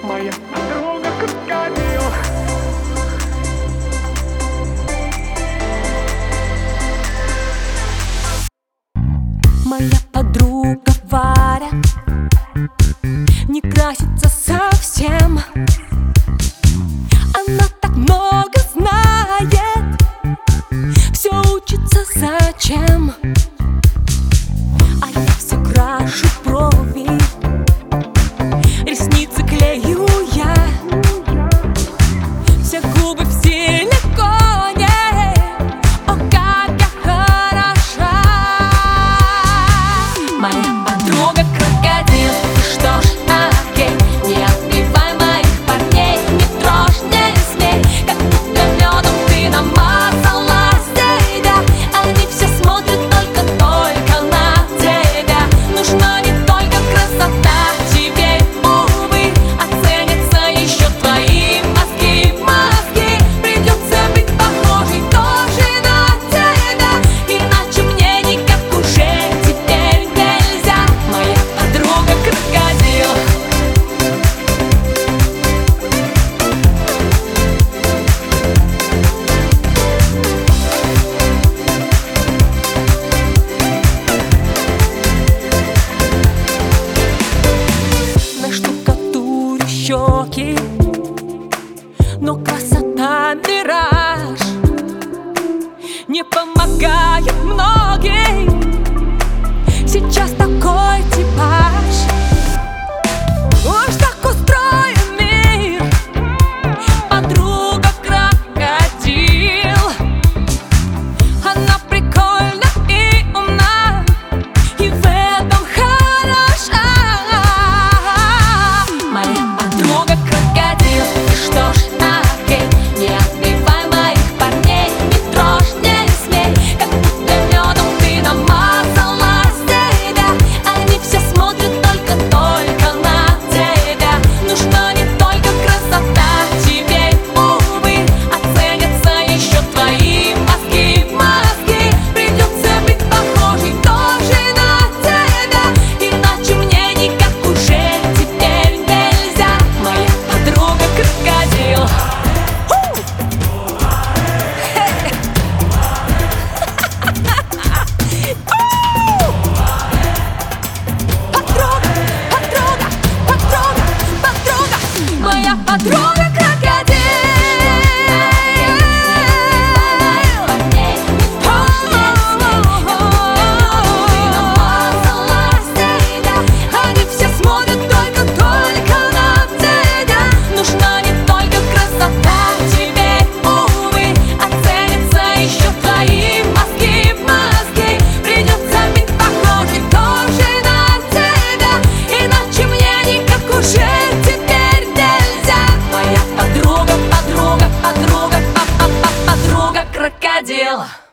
моя подруга крокодил. Моя подруга Варя не красится совсем. Она так много знает, все учится зачем. А я все крашу брови, ресницы клею я, все губы в силиконе. О, как я хороша! Моя подруга крокодил. Что ж, окей, не отбивай моих парней, не трожь, не смей, как будто медом ты намазала себя. Они все смотрят только на тебя. Нужна не только красота, тебе, увы, оценятся еще твои мозги. Придется быть похожей тоже на тебя, иначе мне никак уже теперь нельзя. Моя подруга крокодил. На штукатуре щеки, но красота мираж не помогает многим. Сейчас такой типаж. Уж так устроен мир. Подруга крокодил. Она прикольна и умна, и в этом хороша. Моя подруга крокодил. Что ж, окей, не отбивай моих парней, не трожь, не смей, как будто медом ты намазала себя. Они все смотрят только на тебя. Нужна не только красота, тебе, увы, оценятся еще твои мозги. Придется быть похожей тоже на тебя, иначе мне никак уже теперь нельзя. Моя подруга крокодил. Моя подруга крокодил. Они все смотрят только на тебя. Нужна не только красота, тебе, увы, оценятся еще твои мозги. Придется быть похожей тоже на тебя, иначе мне никак уже теперь нельзя. Моя подруга крокодил.